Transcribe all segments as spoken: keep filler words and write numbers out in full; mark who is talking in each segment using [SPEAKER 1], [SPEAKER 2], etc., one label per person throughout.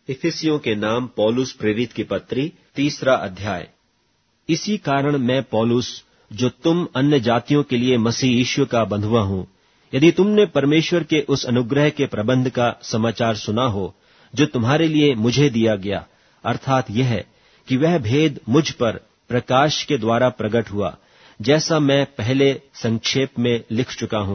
[SPEAKER 1] इफिसियों के नाम पौलुस प्रेरित की पत्री, तीसरा अध्याय। इसी कारण मैं पौलुस, जो तुम अन्य जातियों के लिए मसीह यीशु का बंधुआ हूं, यदि तुमने परमेश्वर के उस अनुग्रह के प्रबंध का समाचार सुना हो जो तुम्हारे लिए मुझे दिया गया, अर्थात यह है कि वह भेद मुझ पर प्रकाश के द्वारा प्रकट हुआ, जैसा मैं पहले संक्षेप में लिख चुका हूं,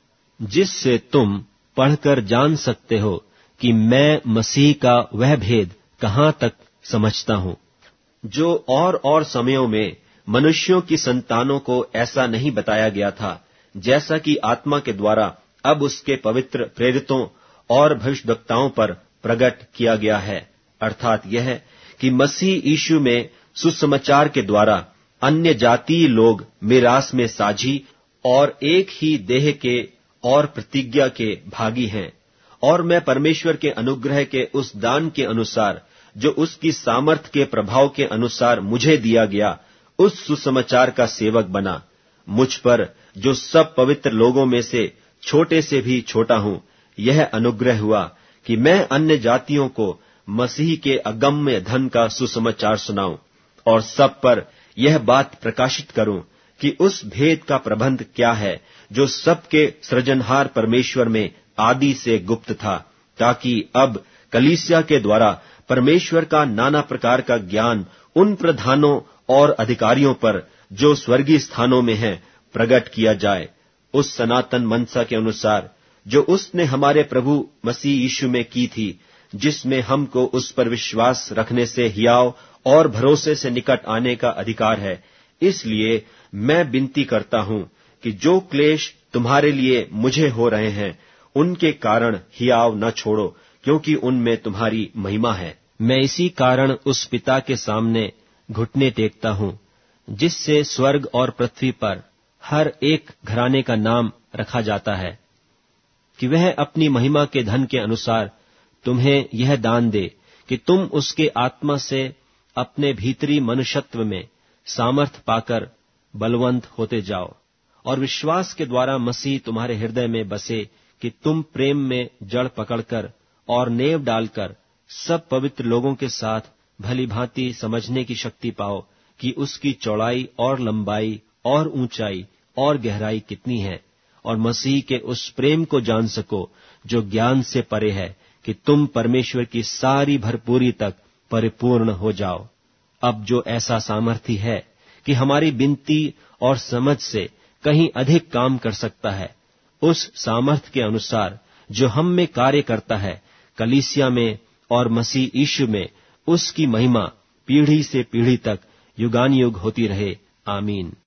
[SPEAKER 1] जिससे तुम पढ़कर जान सकते हो कि मैं मसीह का वह भेद कहां तक समझता हूं, जो और और समयों में मनुष्यों की संतानों को ऐसा नहीं बताया गया था, जैसा कि आत्मा के द्वारा अब उसके पवित्र प्रेरितों और भविष्यद्वक्ताओं पर प्रकट किया गया है। अर्थात यह कि मसीह यीशु में सुसमाचार के द्वारा अन्य जातीय लोग मिरास में साझी और एक ही देह के और प्रतिज्ञा के भागी हैं, और मैं परमेश्वर के अनुग्रह के उस दान के अनुसार जो उसकी सामर्थ के प्रभाव के अनुसार मुझे दिया गया, उस सुसमाचार का सेवक बना। मुझ पर, जो सब पवित्र लोगों में से छोटे से भी छोटा हूं, यह अनुग्रह हुआ कि मैं अन्य जातियों को मसीह के अगम्य धन का सुसमाचार सुनाऊं, और सब पर यह बात प्रकाशित करूं कि उस भेद का प्रबंध क्या है जो सबके सृजनहार परमेश्वर में आदि से गुप्त था, ताकि अब कलीसिया के द्वारा परमेश्वर का नाना प्रकार का ज्ञान उन प्रधानों और अधिकारियों पर जो स्वर्गीय स्थानों में हैं प्रकट किया जाए, उस सनातन मनसा के अनुसार जो उसने हमारे प्रभु मसीह यीशु में की थी, जिसमें हमको उस पर विश्वास रखने से हियाव और भरोसे से निकट आने का अधिकार है। इसलिए मैं विनती करता हूं कि जो क्लेश तुम्हारे लिए मुझे हो रहे हैं, उनके कारण हियाव न छोड़ो, क्योंकि उनमें तुम्हारी महिमा है। मैं इसी कारण उस पिता के सामने घुटने टेकता हूं, जिससे स्वर्ग और पृथ्वी पर हर एक घराने का नाम रखा जाता है, कि वह अपनी महिमा के धन के अनुसार तुम्हें यह दान दे कि तुम उसके आत्मा से अपने भीतरी मनुष्यत्व में सामर्थ पाकर बलवंत होते जाओ, और विश्वास के द्वारा मसीह तुम्हारे हृदय में बसे, कि तुम प्रेम में जड़ पकड़कर और नेव डालकर सब पवित्र लोगों के साथ भली भांति समझने की शक्ति पाओ कि उसकी चौड़ाई और लंबाई और ऊंचाई और गहराई कितनी है, और मसीह के उस प्रेम को जान सको जो ज्ञान से परे है, कि तुम परमेश्वर की सारी भरपूरी तक परिपूर्ण हो जाओ। अब जो ऐसा सामर्थी है कि हमारी विनती और समझ से कहीं अधिक काम कर सकता है, उस सामर्थ के अनुसार जो हम में कार्य करता है, कलीसिया में और मसीह यीशु में उसकी महिमा पीढ़ी से पीढ़ी तक युगानुयुग होती रहे। आमीन।